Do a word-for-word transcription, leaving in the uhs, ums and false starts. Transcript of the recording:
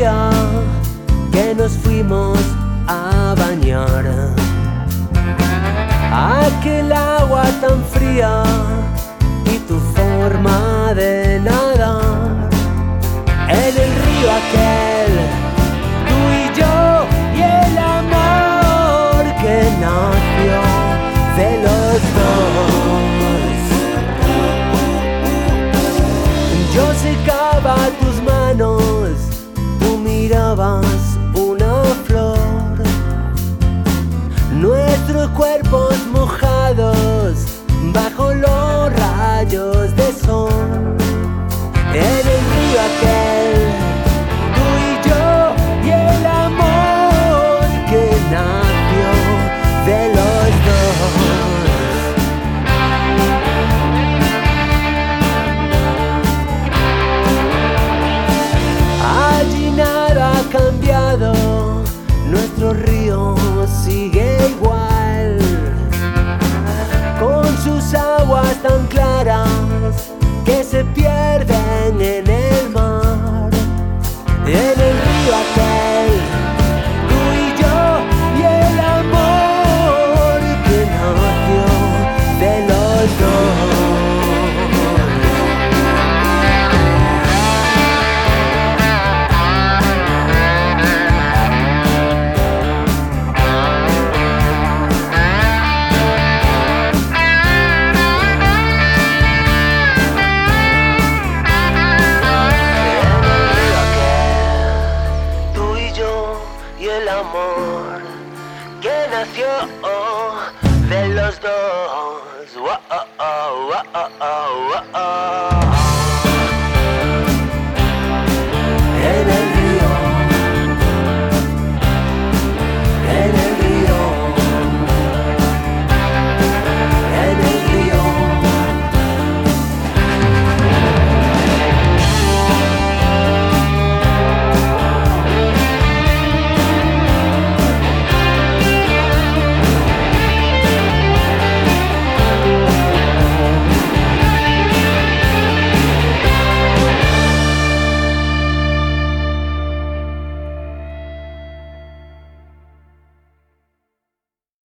día que nos fuimos a bañar, aquel agua tan fría y tu forma de nadar en el río aquel, tú y yo y el amor que nació de los dos. Yo secaba tus manos, tú mirabas una flor, nuestros cuerpos mojados bajo los rayos de sol. En el río aquel, tú y yo y el amor que nació de los dos. Allí nada ha cambiado, nuestro río sigue igual, con sus aguas tan claras que se pierden en el mar. En el río aquel, tú y yo y el amor que nació de los dos. El amor que nació de los dos. Oh, oh, oh, oh, oh.